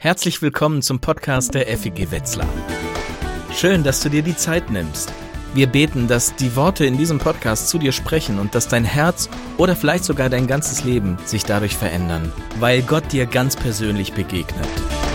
Herzlich willkommen zum Podcast der FEG Wetzlar. Schön, dass du dir die Zeit nimmst. Wir beten, dass die Worte in diesem Podcast zu dir sprechen und dass dein Herz oder vielleicht sogar dein ganzes Leben sich dadurch verändern, weil Gott dir ganz persönlich begegnet.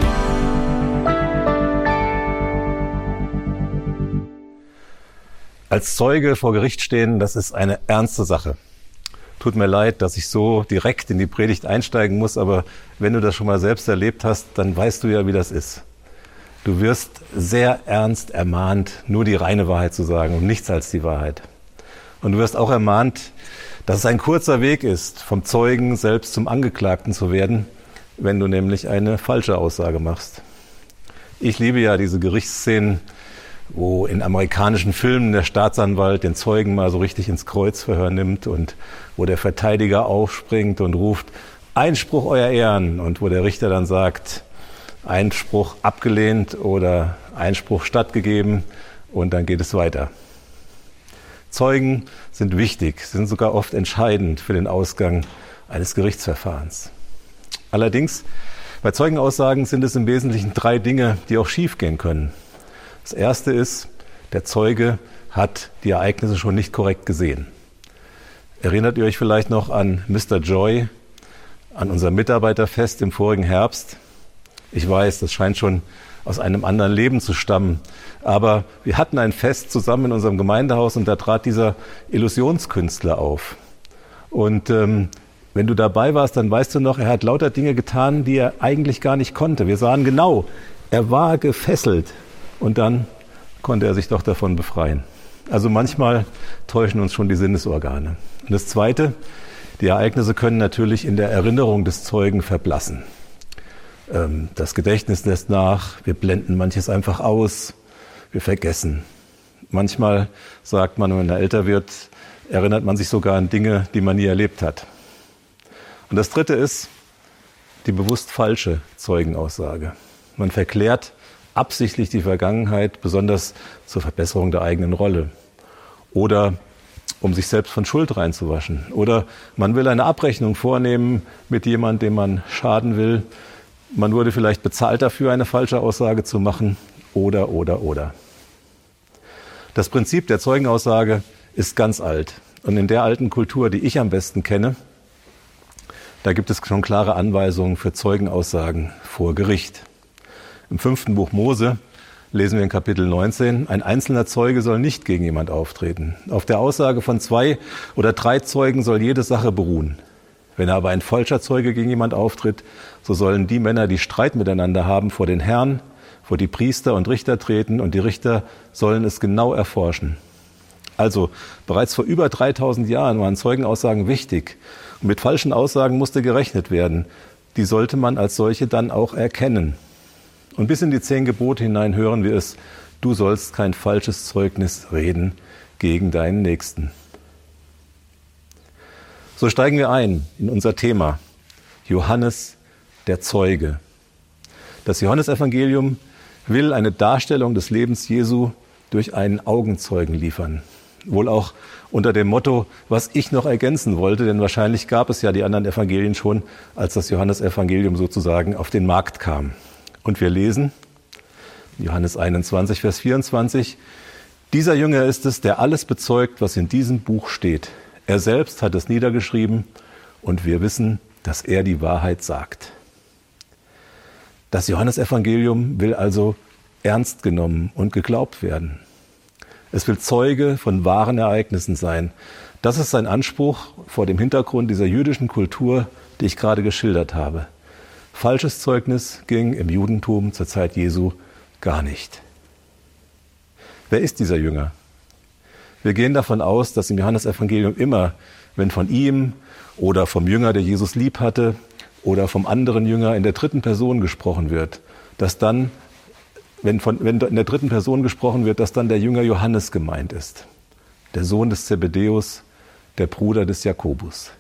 Als Zeuge vor Gericht stehen, das ist eine ernste Sache. Tut mir leid, dass ich so direkt in die Predigt einsteigen muss, aber wenn du das schon mal selbst erlebt hast, dann weißt du ja, wie das ist. Du wirst sehr ernst ermahnt, nur die reine Wahrheit zu sagen und nichts als die Wahrheit. Und du wirst auch ermahnt, dass es ein kurzer Weg ist, vom Zeugen selbst zum Angeklagten zu werden, wenn du nämlich eine falsche Aussage machst. Ich liebe ja diese Gerichtsszenen, wo in amerikanischen Filmen der Staatsanwalt den Zeugen mal so richtig ins Kreuzverhör nimmt und wo der Verteidiger aufspringt und ruft, Einspruch, Euer Ehren, und wo der Richter dann sagt, Einspruch abgelehnt oder Einspruch stattgegeben, und dann geht es weiter. Zeugen sind wichtig, sind sogar oft entscheidend für den Ausgang eines Gerichtsverfahrens. Allerdings, bei Zeugenaussagen sind es im Wesentlichen 3 Dinge, die auch schiefgehen können. Das erste ist, der Zeuge hat die Ereignisse schon nicht korrekt gesehen. Erinnert ihr euch vielleicht noch an Mr. Joy, an unser Mitarbeiterfest im vorigen Herbst? Ich weiß, das scheint schon aus einem anderen Leben zu stammen. Aber wir hatten ein Fest zusammen in unserem Gemeindehaus und da trat dieser Illusionskünstler auf. Und wenn du dabei warst, dann weißt du noch, er hat lauter Dinge getan, die er eigentlich gar nicht konnte. Wir sahen genau, er war gefesselt. Und dann konnte er sich doch davon befreien. Also manchmal täuschen uns schon die Sinnesorgane. Und das Zweite, die Ereignisse können natürlich in der Erinnerung des Zeugen verblassen. Das Gedächtnis lässt nach, wir blenden manches einfach aus, wir vergessen. Manchmal sagt man, wenn er älter wird, erinnert man sich sogar an Dinge, die man nie erlebt hat. Und das Dritte ist die bewusst falsche Zeugenaussage. Man verklärt absichtlich die Vergangenheit, besonders zur Verbesserung der eigenen Rolle. Oder um sich selbst von Schuld reinzuwaschen. Oder man will eine Abrechnung vornehmen mit jemandem, dem man schaden will. Man wurde vielleicht bezahlt dafür, eine falsche Aussage zu machen. Oder. Das Prinzip der Zeugenaussage ist ganz alt. Und in der alten Kultur, die ich am besten kenne, da gibt es schon klare Anweisungen für Zeugenaussagen vor Gericht. Im 5. Buch Mose lesen wir in Kapitel 19, ein einzelner Zeuge soll nicht gegen jemand auftreten. Auf der Aussage von 2 oder 3 Zeugen soll jede Sache beruhen. Wenn aber ein falscher Zeuge gegen jemand auftritt, so sollen die Männer, die Streit miteinander haben, vor den Herrn, vor die Priester und Richter treten, und die Richter sollen es genau erforschen. Also bereits vor über 3000 Jahren waren Zeugenaussagen wichtig. Und mit falschen Aussagen musste gerechnet werden. Die sollte man als solche dann auch erkennen. Und bis in die 10 Gebote hinein hören wir es, du sollst kein falsches Zeugnis reden gegen deinen Nächsten. So steigen wir ein in unser Thema, Johannes der Zeuge. Das Johannesevangelium will eine Darstellung des Lebens Jesu durch einen Augenzeugen liefern. Wohl auch unter dem Motto, was ich noch ergänzen wollte, denn wahrscheinlich gab es ja die anderen Evangelien schon, als das Johannesevangelium sozusagen auf den Markt kam. Und wir lesen, Johannes 21, Vers 24, dieser Jünger ist es, der alles bezeugt, was in diesem Buch steht. Er selbst hat es niedergeschrieben und wir wissen, dass er die Wahrheit sagt. Das Johannesevangelium will also ernst genommen und geglaubt werden. Es will Zeuge von wahren Ereignissen sein. Das ist sein Anspruch vor dem Hintergrund dieser jüdischen Kultur, die ich gerade geschildert habe. Falsches Zeugnis ging im Judentum zur Zeit Jesu gar nicht. Wer ist dieser Jünger? Wir gehen davon aus, dass im Johannesevangelium immer, wenn von ihm oder vom Jünger, der Jesus lieb hatte, oder vom anderen Jünger in der 3. Person gesprochen wird, dass dann, wenn in der 3. Person gesprochen wird, dass dann der Jünger Johannes gemeint ist. Der Sohn des Zebedäus, der Bruder des Jakobus.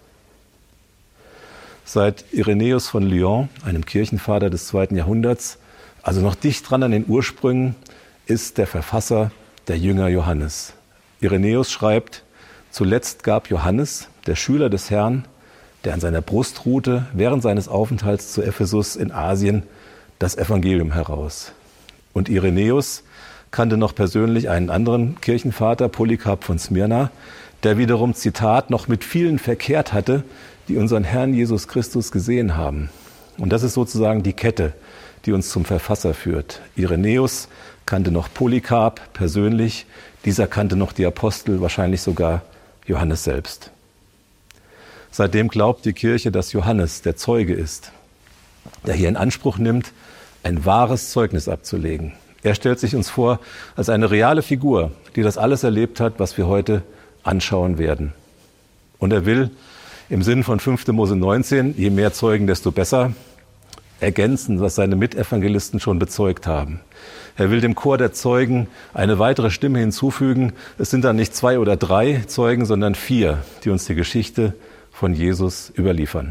Seit Irenäus von Lyon, einem Kirchenvater des 2. Jahrhunderts, also noch dicht dran an den Ursprüngen, ist der Verfasser der Jünger Johannes. Irenäus schreibt, zuletzt gab Johannes, der Schüler des Herrn, der an seiner Brust ruhte, während seines Aufenthalts zu Ephesus in Asien, das Evangelium heraus. Und Irenäus kannte noch persönlich einen anderen Kirchenvater, Polycarp von Smyrna, der wiederum, Zitat, noch mit vielen verkehrt hatte, die unseren Herrn Jesus Christus gesehen haben. Und das ist sozusagen die Kette, die uns zum Verfasser führt. Irenäus kannte noch Polycarp persönlich, dieser kannte noch die Apostel, wahrscheinlich sogar Johannes selbst. Seitdem glaubt die Kirche, dass Johannes der Zeuge ist, der hier in Anspruch nimmt, ein wahres Zeugnis abzulegen. Er stellt sich uns vor als eine reale Figur, die das alles erlebt hat, was wir heute anschauen werden. Und er will im Sinn von 5. Mose 19, je mehr Zeugen, desto besser, ergänzen, was seine Mitevangelisten schon bezeugt haben. Er will dem Chor der Zeugen eine weitere Stimme hinzufügen. Es sind dann nicht 2 oder 3 Zeugen, sondern 4, die uns die Geschichte von Jesus überliefern.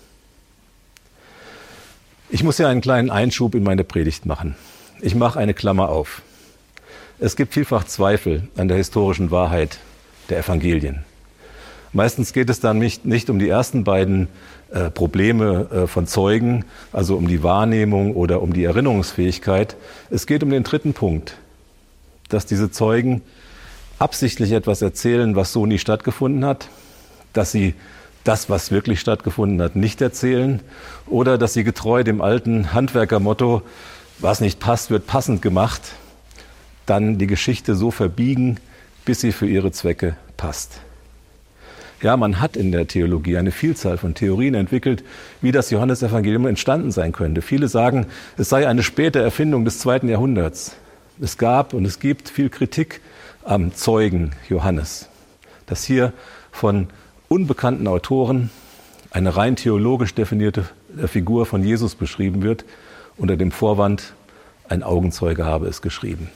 Ich muss hier einen kleinen Einschub in meine Predigt machen. Ich mache eine Klammer auf. Es gibt vielfach Zweifel an der historischen Wahrheit der Evangelien. Meistens geht es dann nicht um die ersten beiden Probleme von Zeugen, also um die Wahrnehmung oder um die Erinnerungsfähigkeit. Es geht um den dritten Punkt, dass diese Zeugen absichtlich etwas erzählen, was so nie stattgefunden hat, dass sie das, was wirklich stattgefunden hat, nicht erzählen oder dass sie getreu dem alten Handwerkermotto, was nicht passt, wird passend gemacht, dann die Geschichte so verbiegen, bis sie für ihre Zwecke passt. Ja, man hat in der Theologie eine Vielzahl von Theorien entwickelt, wie das Johannesevangelium entstanden sein könnte. Viele sagen, es sei eine späte Erfindung des 2. Jahrhunderts. Es gab und es gibt viel Kritik am Zeugen Johannes, dass hier von unbekannten Autoren eine rein theologisch definierte Figur von Jesus beschrieben wird, unter dem Vorwand, ein Augenzeuge habe es geschrieben.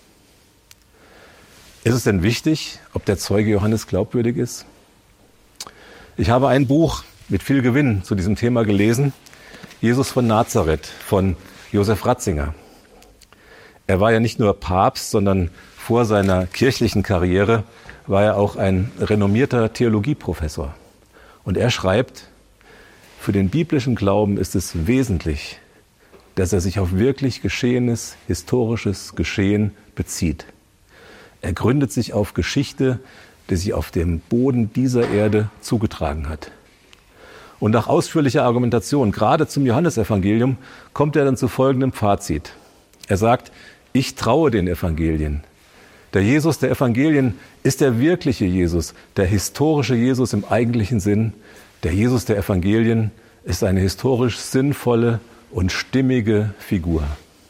Ist es denn wichtig, ob der Zeuge Johannes glaubwürdig ist? Ich habe ein Buch mit viel Gewinn zu diesem Thema gelesen, Jesus von Nazareth von Josef Ratzinger. Er war ja nicht nur Papst, sondern vor seiner kirchlichen Karriere war er auch ein renommierter Theologieprofessor. Und er schreibt, für den biblischen Glauben ist es wesentlich, dass er sich auf wirklich geschehenes, historisches Geschehen bezieht. Er gründet sich auf Geschichte, die sich auf dem Boden dieser Erde zugetragen hat. Und nach ausführlicher Argumentation, gerade zum Johannesevangelium, kommt er dann zu folgendem Fazit. Er sagt, ich traue den Evangelien. Der Jesus der Evangelien ist der wirkliche Jesus, der historische Jesus im eigentlichen Sinn. Der Jesus der Evangelien ist eine historisch sinnvolle und stimmige Figur.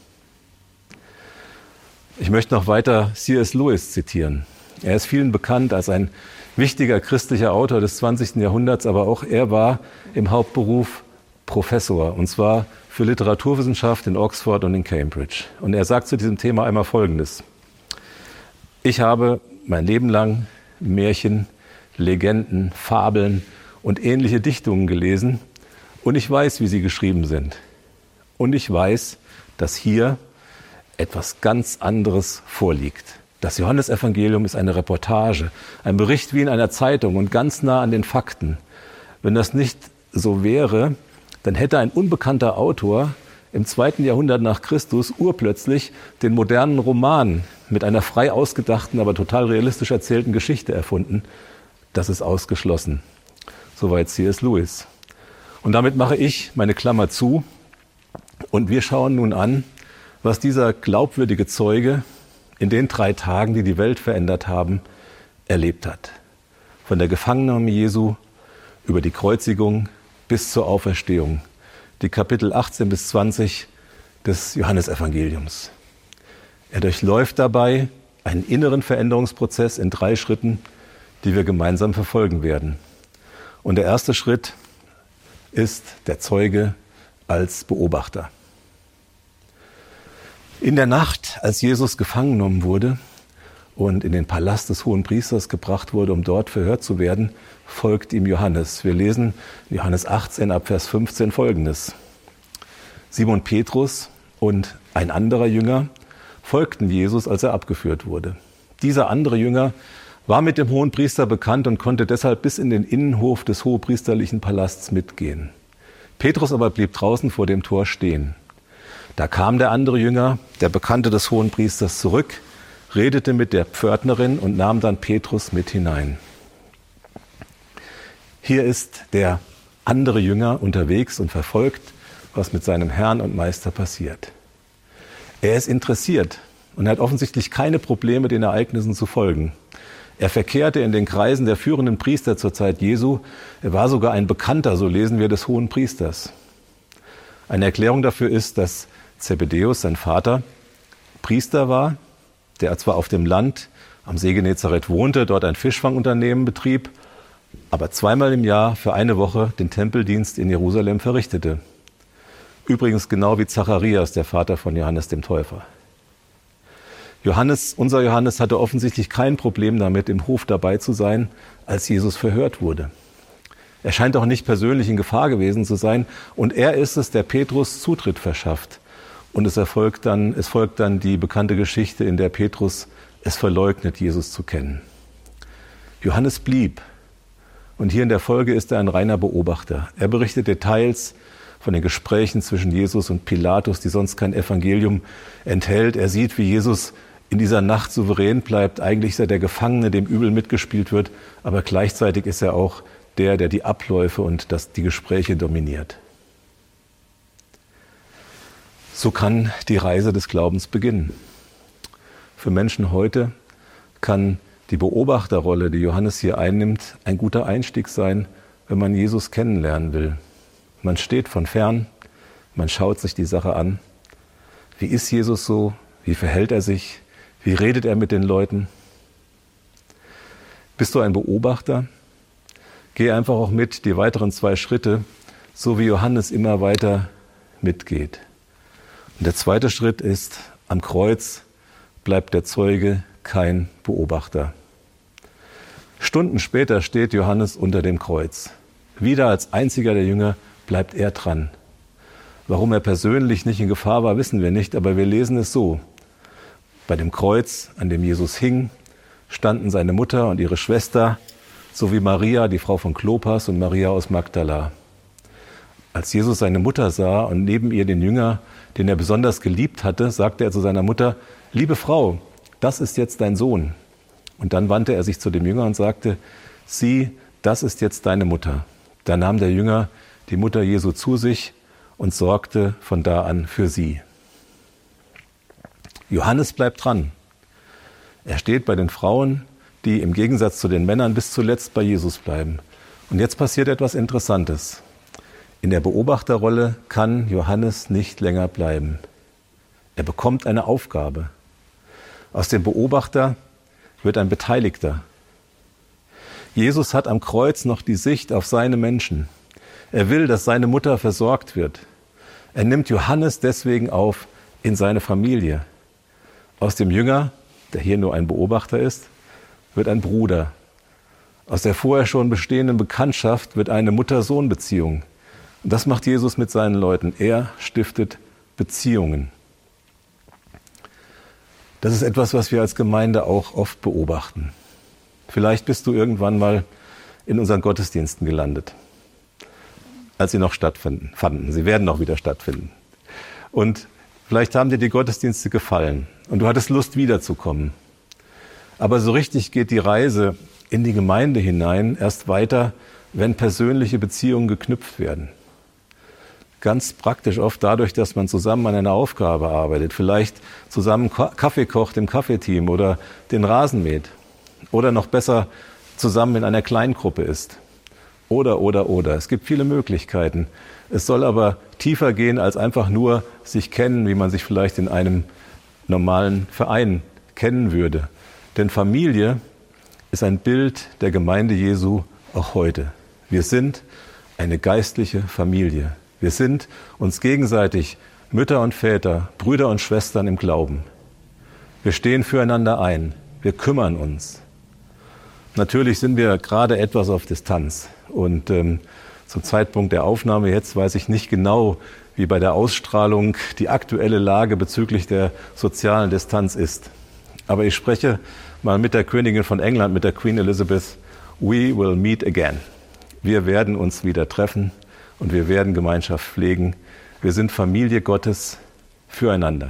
Ich möchte noch weiter C.S. Lewis zitieren. Er ist vielen bekannt als ein wichtiger christlicher Autor des 20. Jahrhunderts, aber auch er war im Hauptberuf Professor, und zwar für Literaturwissenschaft in Oxford und in Cambridge. Und er sagt zu diesem Thema einmal Folgendes. Ich habe mein Leben lang Märchen, Legenden, Fabeln und ähnliche Dichtungen gelesen und ich weiß, wie sie geschrieben sind. Und ich weiß, dass hier etwas ganz anderes vorliegt. Das Johannesevangelium ist eine Reportage, ein Bericht wie in einer Zeitung und ganz nah an den Fakten. Wenn das nicht so wäre, dann hätte ein unbekannter Autor im 2. Jahrhundert nach Christus urplötzlich den modernen Roman mit einer frei ausgedachten, aber total realistisch erzählten Geschichte erfunden. Das ist ausgeschlossen. Soweit C.S. Lewis. Und damit mache ich meine Klammer zu und wir schauen nun an, was dieser glaubwürdige Zeuge in den 3 Tagen, die die Welt verändert haben, erlebt hat. Von der Gefangennahme Jesu über die Kreuzigung bis zur Auferstehung. Die Kapitel 18 bis 20 des Johannesevangeliums. Er durchläuft dabei einen inneren Veränderungsprozess in 3 Schritten, die wir gemeinsam verfolgen werden. Und der erste Schritt ist der Zeuge als Beobachter. In der Nacht, als Jesus gefangen genommen wurde und in den Palast des Hohenpriesters gebracht wurde, um dort verhört zu werden, folgt ihm Johannes. Wir lesen in Johannes 18 ab Vers 15 Folgendes. Simon Petrus und ein anderer Jünger folgten Jesus, als er abgeführt wurde. Dieser andere Jünger war mit dem Hohenpriester bekannt und konnte deshalb bis in den Innenhof des hohepriesterlichen Palasts mitgehen. Petrus aber blieb draußen vor dem Tor stehen. Da kam der andere Jünger, der Bekannte des Hohenpriesters, zurück, redete mit der Pförtnerin und nahm dann Petrus mit hinein. Hier ist der andere Jünger unterwegs und verfolgt, was mit seinem Herrn und Meister passiert. Er ist interessiert und hat offensichtlich keine Probleme, den Ereignissen zu folgen. Er verkehrte in den Kreisen der führenden Priester zur Zeit Jesu. Er war sogar ein Bekannter, so lesen wir, des Hohenpriesters. Eine Erklärung dafür ist, dass Zebedäus, sein Vater, Priester war, der zwar auf dem Land am See Genezareth wohnte, dort ein Fischfangunternehmen betrieb, aber zweimal im Jahr für eine Woche den Tempeldienst in Jerusalem verrichtete. Übrigens genau wie Zacharias, der Vater von Johannes dem Täufer. Unser Johannes hatte offensichtlich kein Problem damit, im Hof dabei zu sein, als Jesus verhört wurde. Er scheint auch nicht persönlich in Gefahr gewesen zu sein und er ist es, der Petrus Zutritt verschafft. Und es folgt dann die bekannte Geschichte, in der Petrus es verleugnet, Jesus zu kennen. Johannes blieb. Und hier in der Folge ist er ein reiner Beobachter. Er berichtet Details von den Gesprächen zwischen Jesus und Pilatus, die sonst kein Evangelium enthält. Er sieht, wie Jesus in dieser Nacht souverän bleibt. Eigentlich ist er der Gefangene, dem übel mitgespielt wird, aber gleichzeitig ist er auch der die Abläufe und die Gespräche dominiert. So kann die Reise des Glaubens beginnen. Für Menschen heute kann die Beobachterrolle, die Johannes hier einnimmt, ein guter Einstieg sein, wenn man Jesus kennenlernen will. Man steht von fern, man schaut sich die Sache an. Wie ist Jesus so? Wie verhält er sich? Wie redet er mit den Leuten? Bist du ein Beobachter? Geh einfach auch mit die weiteren 2 Schritte, so wie Johannes immer weiter mitgeht. Und der zweite Schritt ist, am Kreuz bleibt der Zeuge kein Beobachter. Stunden später steht Johannes unter dem Kreuz. Wieder als einziger der Jünger bleibt er dran. Warum er persönlich nicht in Gefahr war, wissen wir nicht, aber wir lesen es so. Bei dem Kreuz, an dem Jesus hing, standen seine Mutter und ihre Schwester, sowie Maria, die Frau von Klopas, und Maria aus Magdala. Als Jesus seine Mutter sah und neben ihr den Jünger, den er besonders geliebt hatte, sagte er zu seiner Mutter: Liebe Frau, das ist jetzt dein Sohn. Und dann wandte er sich zu dem Jünger und sagte: Sieh, das ist jetzt deine Mutter. Da nahm der Jünger die Mutter Jesu zu sich und sorgte von da an für sie. Johannes bleibt dran. Er steht bei den Frauen, die im Gegensatz zu den Männern bis zuletzt bei Jesus bleiben. Und jetzt passiert etwas Interessantes. In der Beobachterrolle kann Johannes nicht länger bleiben. Er bekommt eine Aufgabe. Aus dem Beobachter wird ein Beteiligter. Jesus hat am Kreuz noch die Sicht auf seine Menschen. Er will, dass seine Mutter versorgt wird. Er nimmt Johannes deswegen auf in seine Familie. Aus dem Jünger, der hier nur ein Beobachter ist, wird ein Bruder. Aus der vorher schon bestehenden Bekanntschaft wird eine Mutter-Sohn-Beziehung. Und das macht Jesus mit seinen Leuten. Er stiftet Beziehungen. Das ist etwas, was wir als Gemeinde auch oft beobachten. Vielleicht bist du irgendwann mal in unseren Gottesdiensten gelandet, als sie noch stattfanden. Sie werden noch wieder stattfinden. Und vielleicht haben dir die Gottesdienste gefallen und du hattest Lust, wiederzukommen. Aber so richtig geht die Reise in die Gemeinde hinein erst weiter, wenn persönliche Beziehungen geknüpft werden. Ganz praktisch oft dadurch, dass man zusammen an einer Aufgabe arbeitet, vielleicht zusammen Kaffee kocht im Kaffeeteam oder den Rasen mäht oder noch besser zusammen in einer Kleingruppe ist. Oder. Es gibt viele Möglichkeiten. Es soll aber tiefer gehen als einfach nur sich kennen, wie man sich vielleicht in einem normalen Verein kennen würde. Denn Familie ist ein Bild der Gemeinde Jesu auch heute. Wir sind eine geistliche Familie. Wir sind uns gegenseitig Mütter und Väter, Brüder und Schwestern im Glauben. Wir stehen füreinander ein. Wir kümmern uns. Natürlich sind wir gerade etwas auf Distanz. Und zum Zeitpunkt der Aufnahme jetzt weiß ich nicht genau, wie bei der Ausstrahlung die aktuelle Lage bezüglich der sozialen Distanz ist. Aber ich spreche mal mit der Königin von England, mit der Queen Elizabeth. We will meet again. Wir werden uns wieder treffen und wir werden Gemeinschaft pflegen. Wir sind Familie Gottes füreinander.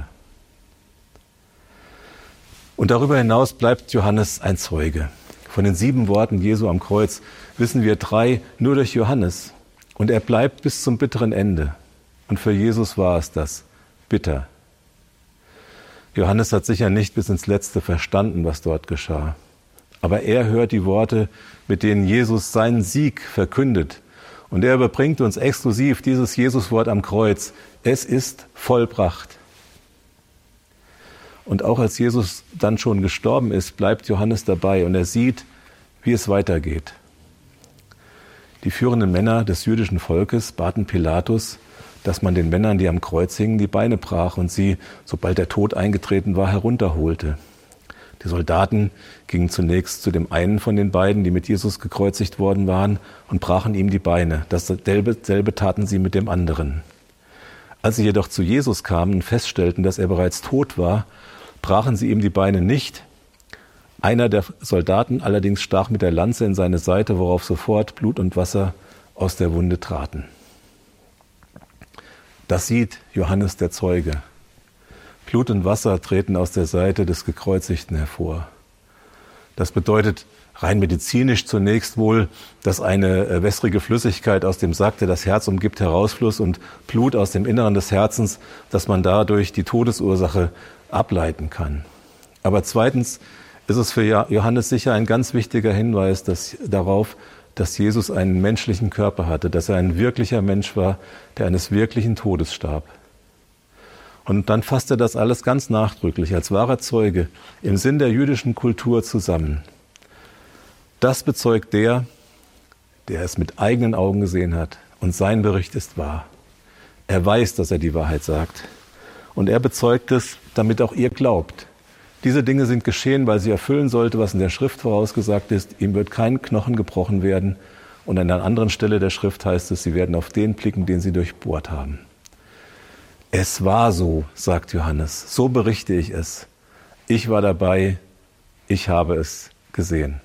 Und darüber hinaus bleibt Johannes ein Zeuge. Von den 7 Worten Jesu am Kreuz wissen wir 3 nur durch Johannes. Und er bleibt bis zum bitteren Ende. Und für Jesus war es das, bitter. Johannes hat sicher nicht bis ins Letzte verstanden, was dort geschah. Aber er hört die Worte, mit denen Jesus seinen Sieg verkündet. Und er überbringt uns exklusiv dieses Jesuswort am Kreuz. Es ist vollbracht. Und auch als Jesus dann schon gestorben ist, bleibt Johannes dabei und er sieht, wie es weitergeht. Die führenden Männer des jüdischen Volkes baten Pilatus, dass man den Männern, die am Kreuz hingen, die Beine brach und sie, sobald der Tod eingetreten war, herunterholte. Die Soldaten gingen zunächst zu dem einen von den beiden, die mit Jesus gekreuzigt worden waren, und brachen ihm die Beine. Dasselbe taten sie mit dem anderen. Als sie jedoch zu Jesus kamen und feststellten, dass er bereits tot war, brachen sie ihm die Beine nicht. Einer der Soldaten allerdings stach mit der Lanze in seine Seite, worauf sofort Blut und Wasser aus der Wunde traten. Das sieht Johannes der Zeuge. Blut und Wasser treten aus der Seite des Gekreuzigten hervor. Das bedeutet rein medizinisch zunächst wohl, dass eine wässrige Flüssigkeit aus dem Sack, der das Herz umgibt, herausfloss und Blut aus dem Inneren des Herzens, dass man dadurch die Todesursache ableiten kann. Aber zweitens ist es für Johannes sicher ein ganz wichtiger Hinweis darauf, dass Jesus einen menschlichen Körper hatte, dass er ein wirklicher Mensch war, der eines wirklichen Todes starb. Und dann fasst er das alles ganz nachdrücklich als wahrer Zeuge im Sinn der jüdischen Kultur zusammen. Das bezeugt der es mit eigenen Augen gesehen hat, und sein Bericht ist wahr. Er weiß, dass er die Wahrheit sagt. Und er bezeugt es, damit auch ihr glaubt. Diese Dinge sind geschehen, weil sie erfüllen sollte, was in der Schrift vorausgesagt ist. Ihm wird kein Knochen gebrochen werden. Und an einer anderen Stelle der Schrift heißt es, sie werden auf den blicken, den sie durchbohrt haben. Es war so, sagt Johannes. So berichte ich es. Ich war dabei. Ich habe es gesehen.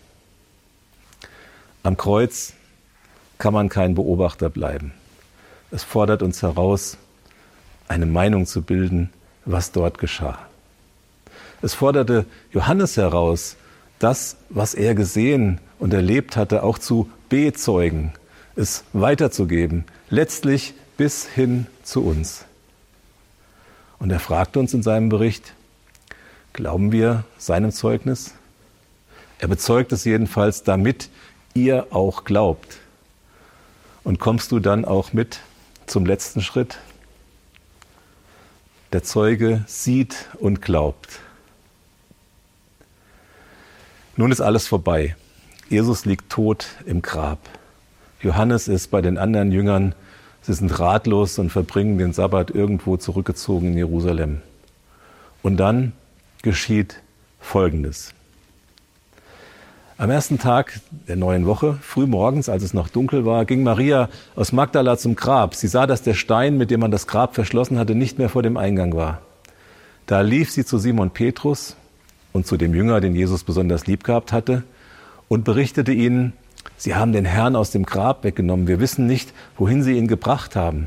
Am Kreuz kann man kein Beobachter bleiben. Es fordert uns heraus, eine Meinung zu bilden, was dort geschah. Es forderte Johannes heraus, das, was er gesehen und erlebt hatte, auch zu bezeugen, es weiterzugeben, letztlich bis hin zu uns. Und er fragt uns in seinem Bericht, glauben wir seinem Zeugnis? Er bezeugt es jedenfalls, damit ihr auch glaubt. Und kommst du dann auch mit zum letzten Schritt? Der Zeuge sieht und glaubt. Nun ist alles vorbei. Jesus liegt tot im Grab. Johannes ist bei den anderen Jüngern. Sie sind ratlos und verbringen den Sabbat irgendwo zurückgezogen in Jerusalem. Und dann geschieht Folgendes. Am ersten Tag der neuen Woche, früh morgens, als es noch dunkel war, ging Maria aus Magdala zum Grab. Sie sah, dass der Stein, mit dem man das Grab verschlossen hatte, nicht mehr vor dem Eingang war. Da lief sie zu Simon Petrus und zu dem Jünger, den Jesus besonders lieb gehabt hatte, und berichtete ihnen, sie haben den Herrn aus dem Grab weggenommen. Wir wissen nicht, wohin sie ihn gebracht haben.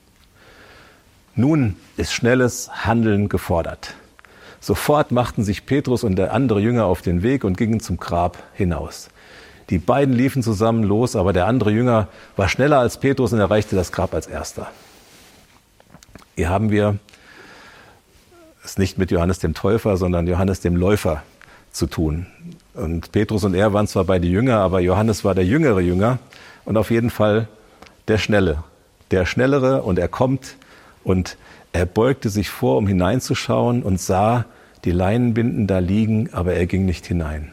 Nun ist schnelles Handeln gefordert. Sofort machten sich Petrus und der andere Jünger auf den Weg und gingen zum Grab hinaus. Die beiden liefen zusammen los, aber der andere Jünger war schneller als Petrus und erreichte das Grab als erster. Hier haben wir es nicht mit Johannes dem Täufer, sondern Johannes dem Läufer zu tun. Und Petrus und er waren zwar beide Jünger, aber Johannes war der jüngere Jünger und auf jeden Fall der Schnellere, und er kommt und er beugte sich vor, um hineinzuschauen, und sah die Leinenbinden da liegen, aber er ging nicht hinein.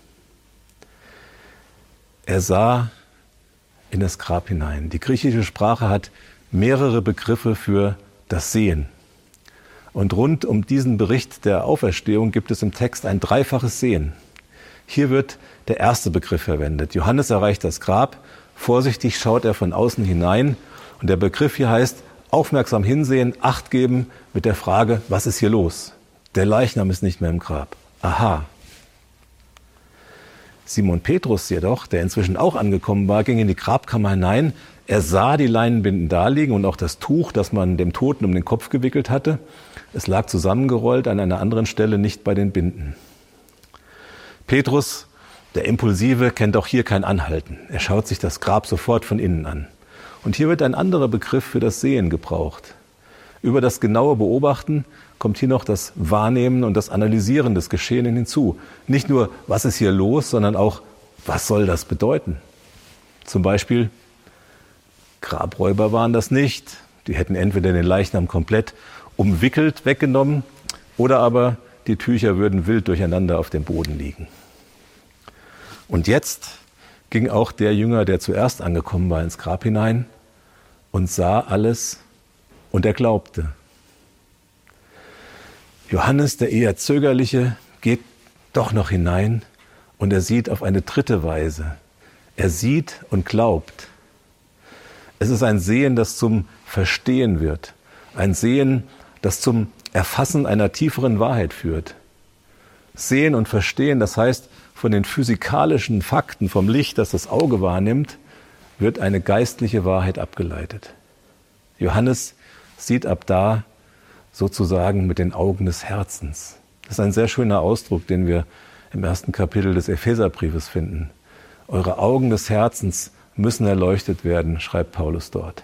Er sah in das Grab hinein. Die griechische Sprache hat mehrere Begriffe für das Sehen. Und rund um diesen Bericht der Auferstehung gibt es im Text ein dreifaches Sehen. Hier wird der erste Begriff verwendet. Johannes erreicht das Grab, vorsichtig schaut er von außen hinein, und der Begriff hier heißt aufmerksam hinsehen, Acht geben mit der Frage, was ist hier los? Der Leichnam ist nicht mehr im Grab. Aha. Simon Petrus jedoch, der inzwischen auch angekommen war, ging in die Grabkammer hinein. Er sah die Leinenbinden daliegen und auch das Tuch, das man dem Toten um den Kopf gewickelt hatte. Es lag zusammengerollt an einer anderen Stelle, nicht bei den Binden. Petrus, der Impulsive, kennt auch hier kein Anhalten. Er schaut sich das Grab sofort von innen an. Und hier wird ein anderer Begriff für das Sehen gebraucht. Über das genaue Beobachten kommt hier noch das Wahrnehmen und das Analysieren des Geschehenen hinzu. Nicht nur, was ist hier los, sondern auch, was soll das bedeuten? Zum Beispiel, Grabräuber waren das nicht. Die hätten entweder den Leichnam komplett umwickelt weggenommen oder aber die Tücher würden wild durcheinander auf dem Boden liegen. Und jetzt ging auch der Jünger, der zuerst angekommen war, ins Grab hinein und sah alles und er glaubte. Johannes, der eher Zögerliche, geht doch noch hinein und er sieht auf eine dritte Weise. Er sieht und glaubt. Es ist ein Sehen, das zum Verstehen wird. Ein Sehen, das zum Erfassen einer tieferen Wahrheit führt. Sehen und Verstehen, das heißt, von den physikalischen Fakten, vom Licht, das das Auge wahrnimmt, wird eine geistliche Wahrheit abgeleitet. Johannes sieht ab da sozusagen mit den Augen des Herzens. Das ist ein sehr schöner Ausdruck, den wir im 1. Kapitel des Epheserbriefes finden. Eure Augen des Herzens müssen erleuchtet werden, schreibt Paulus dort.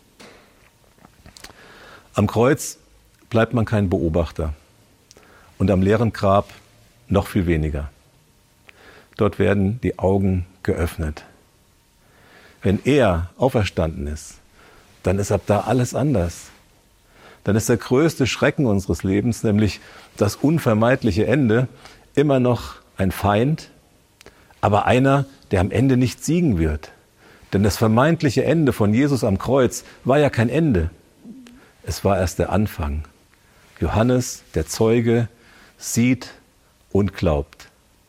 Am Kreuz bleibt man kein Beobachter und am leeren Grab noch viel weniger. Dort werden die Augen geöffnet. Wenn er auferstanden ist, dann ist ab da alles anders. Dann ist der größte Schrecken unseres Lebens, nämlich das unvermeidliche Ende, immer noch ein Feind, aber einer, der am Ende nicht siegen wird. Denn das vermeintliche Ende von Jesus am Kreuz war ja kein Ende. Es war erst der Anfang. Johannes, der Zeuge, sieht und glaubt.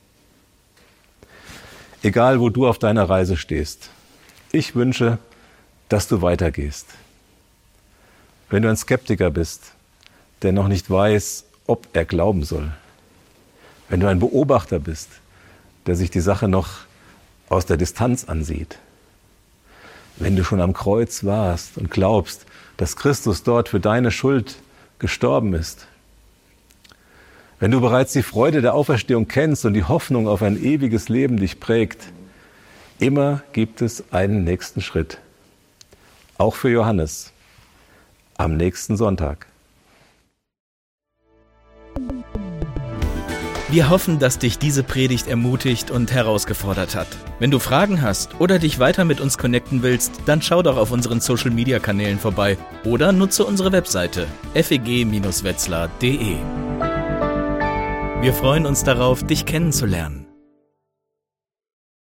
Egal, wo du auf deiner Reise stehst, ich wünsche, dass du weitergehst. Wenn du ein Skeptiker bist, der noch nicht weiß, ob er glauben soll. Wenn du ein Beobachter bist, der sich die Sache noch aus der Distanz ansieht. Wenn du schon am Kreuz warst und glaubst, dass Christus dort für deine Schuld gestorben ist. Wenn du bereits die Freude der Auferstehung kennst und die Hoffnung auf ein ewiges Leben dich prägt, immer gibt es einen nächsten Schritt. Auch für Johannes. Am nächsten Sonntag. Wir hoffen, dass dich diese Predigt ermutigt und herausgefordert hat. Wenn du Fragen hast oder dich weiter mit uns connecten willst, dann schau doch auf unseren Social-Media-Kanälen vorbei oder nutze unsere Webseite feg-wetzlar.de. Wir freuen uns darauf, dich kennenzulernen.